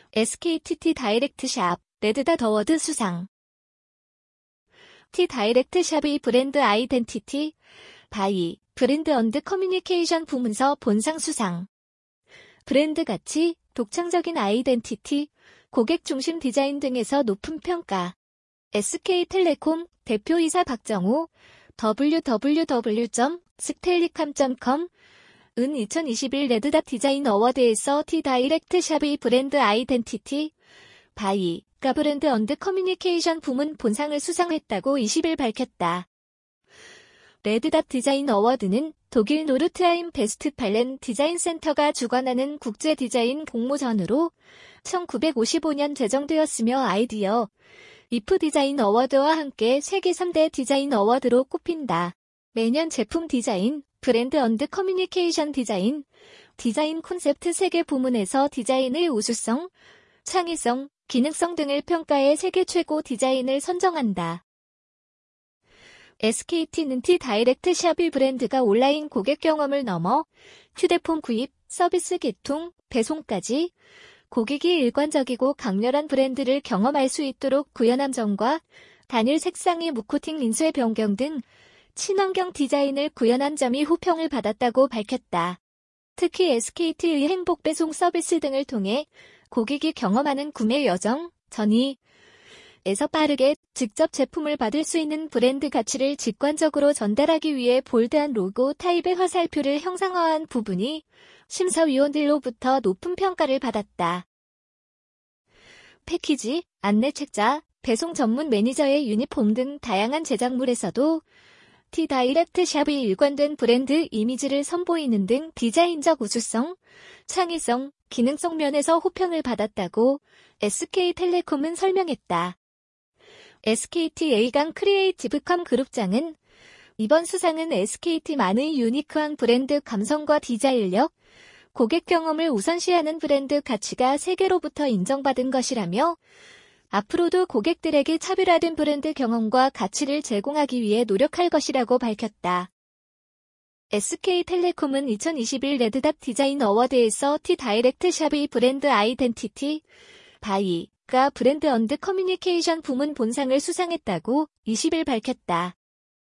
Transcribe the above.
SKT T-다이렉트샵, 레드닷 어워드 수상. T-다이렉트샵의 브랜드 아이덴티티, 바이, 브랜드 & 커뮤니케이션 부문서 본상 수상. 브랜드 가치, 독창적인 아이덴티티, 고객 중심 디자인 등에서 높은 평가. SK텔레콤 대표이사 박정호, www.sktellicom.com 은 2021 레드닷 디자인 어워드에서 T-다이렉트샵의 브랜드 아이덴티티, 바이가 브랜드 & 커뮤니케이션 부문 본상을 수상했다고 20일 밝혔다. 레드닷 디자인 어워드는 독일 노르트하임 베스트팔렌 디자인 센터가 주관하는 국제 디자인 공모전으로 1955년 제정되었으며 아이디어, 이프 디자인 어워드와 함께 세계 3대 디자인 어워드로 꼽힌다. 매년 제품 디자인, 브랜드 & 커뮤니케이션 디자인, 디자인 콘셉트 3개 부문에서 디자인의 우수성, 창의성, 기능성 등을 평가해 세계 최고 디자인을 선정한다. SKT는 T-다이렉트샵의 브랜드가 온라인 고객 경험을 넘어 휴대폰 구입, 서비스 개통, 배송까지 고객이 일관적이고 강렬한 브랜드를 경험할 수 있도록 구현함 점과 단일 색상의 무코팅 린스의 변경 등 친환경 디자인을 구현한 점이 호평을 받았다고 밝혔다. 특히 SKT의 행복 배송 서비스 등을 통해 고객이 경험하는 구매 여정, 전이에서 빠르게 직접 제품을 받을 수 있는 브랜드 가치를 직관적으로 전달하기 위해 볼드한 로고 타입의 화살표를 형상화한 부분이 심사위원들로부터 높은 평가를 받았다. 패키지, 안내 책자, 배송 전문 매니저의 유니폼 등 다양한 제작물에서도 T-다이렉트샵의 일관된 브랜드 이미지를 선보이는 등 디자인적 우수성, 창의성, 기능성 면에서 호평을 받았다고 SK텔레콤은 설명했다. SKT A강 크리에이티브컴 그룹장은 이번 수상은 SKT만의 유니크한 브랜드 감성과 디자인력, 고객 경험을 우선시하는 브랜드 가치가 세계로부터 인정받은 것이라며 앞으로도 고객들에게 차별화된 브랜드 경험과 가치를 제공하기 위해 노력할 것이라고 밝혔다. SK텔레콤은 2021 레드닷 디자인 어워드에서 T-다이렉트샵의 브랜드 아이덴티티, 바이가 브랜드 & 커뮤니케이션 부문 본상을 수상했다고 20일 밝혔다.